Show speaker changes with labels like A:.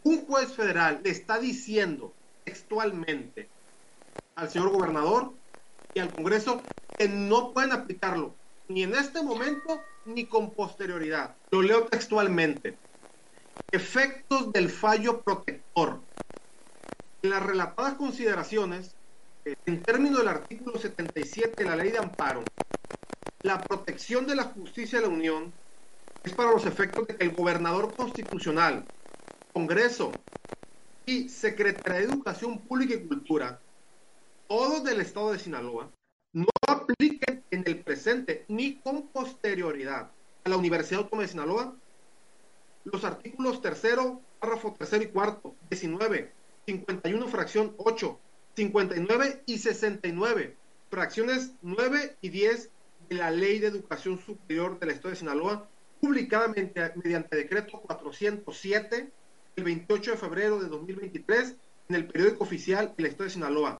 A: un juez federal le está diciendo textualmente al señor gobernador y al Congreso que no pueden aplicarlo ni en este momento ni con posterioridad. Lo leo textualmente. Efectos del fallo protector. En las relatadas consideraciones, en términos del artículo 77 de la Ley de Amparo, la protección de la justicia de la Unión es para los efectos de que el gobernador constitucional, Congreso y Secretaría de Educación Pública y Cultura, todos del estado de Sinaloa, no apliquen en el presente ni con posterioridad a la Universidad Autónoma de Sinaloa los artículos tercero, párrafo tercero y cuarto, 19, 51, fracción 8, 59 y 69, fracciones 9 y 10 de la Ley de Educación Superior del Estado de Sinaloa, publicada mediante decreto 407 el 28 de febrero de 2023 en el periódico oficial del Estado de Sinaloa.